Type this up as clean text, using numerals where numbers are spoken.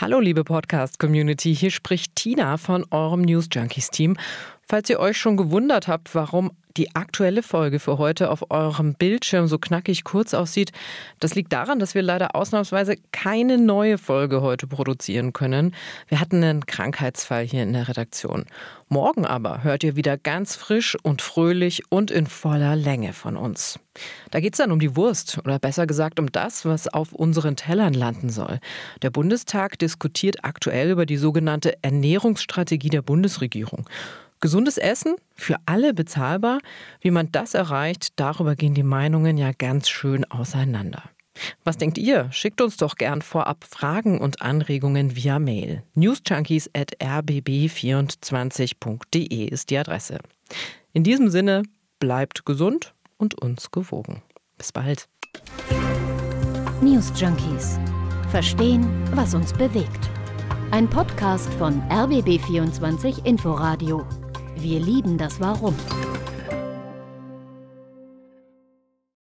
Hallo liebe Podcast-Community, hier spricht Tina von eurem News Junkies-Team. Falls ihr euch schon gewundert habt, warum die aktuelle Folge für heute auf eurem Bildschirm so knackig kurz aussieht, das liegt daran, dass wir leider ausnahmsweise keine neue Folge heute produzieren können. Wir hatten einen Krankheitsfall hier in der Redaktion. Morgen aber hört ihr wieder ganz frisch und fröhlich und in voller Länge von uns. Da geht's dann um die Wurst oder besser gesagt um das, was auf unseren Tellern landen soll. Der Bundestag diskutiert aktuell über die sogenannte Ernährungsstrategie der Bundesregierung. Gesundes Essen, für alle bezahlbar. Wie man das erreicht, darüber gehen die Meinungen ja ganz schön auseinander. Was denkt ihr? Schickt uns doch gern vorab Fragen und Anregungen via Mail. newsjunkies@rbb24.de ist die Adresse. In diesem Sinne, bleibt gesund und uns gewogen. Bis bald. News Junkies. Verstehen, was uns bewegt. Ein Podcast von RBB24 Inforadio. Wir lieben das Warum.